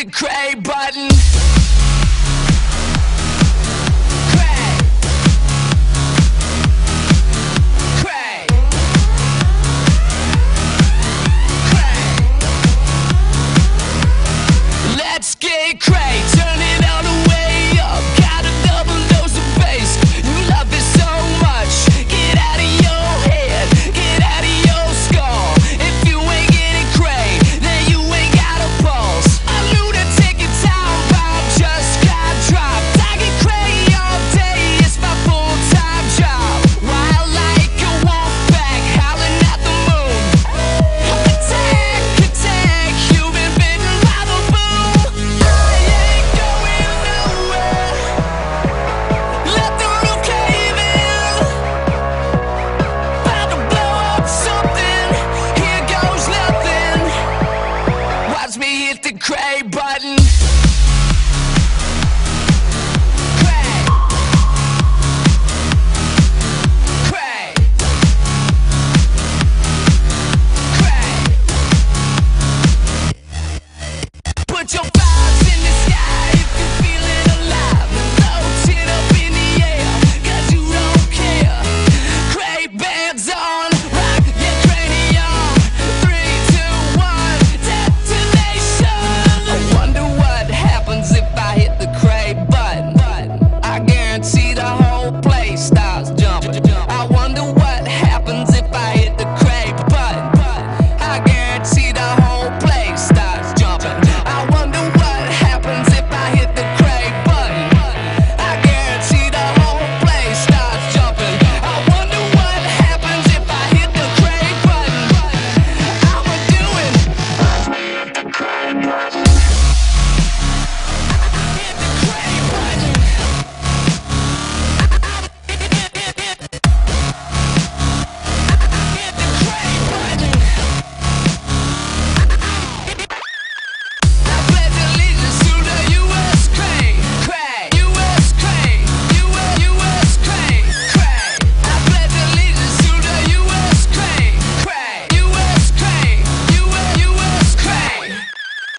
the cray button. Let's get cray, turn it all the way up. Got a double dose of bass. You love it so much. Get out of your head, get out of your skull. If you ain't getting cray, then you ain't got a pulse. A lunatic in town bomb just got dropped. I get cray all day, it's my full-time job. Wild like a wolf pack, howling at the moon. Attack, attack, you've been bitten by the boom. I ain't going nowhere. Let the roof cave in. About to blow up something. Here goes nothing. Watch me hit the cray button.